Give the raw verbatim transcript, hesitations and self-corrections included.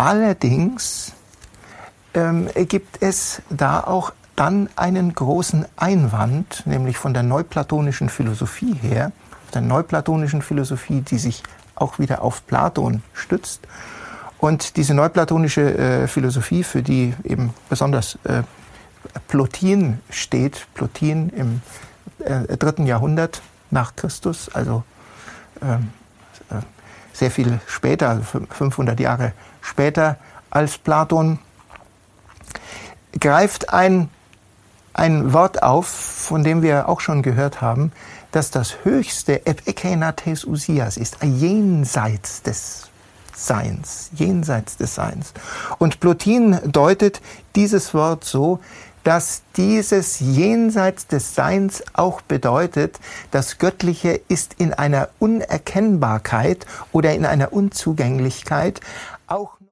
Allerdings ähm, gibt es da auch dann einen großen Einwand, nämlich von der neuplatonischen Philosophie her, der neuplatonischen Philosophie, die sich auch wieder auf Platon stützt. Und diese neuplatonische äh, Philosophie, für die eben besonders äh, Plotin steht, Plotin im äh, dritten Jahrhundert nach Christus, also äh, äh, sehr viel später, also fünfhundert Jahre später als Platon, greift ein, ein Wort auf, von dem wir auch schon gehört haben, dass das höchste Epikeinates Usias ist, jenseits des Seins, jenseits des Seins. Und Plotin deutet dieses Wort so, dass dieses Jenseits des Seins auch bedeutet, das Göttliche ist in einer Unerkennbarkeit oder in einer Unzugänglichkeit auch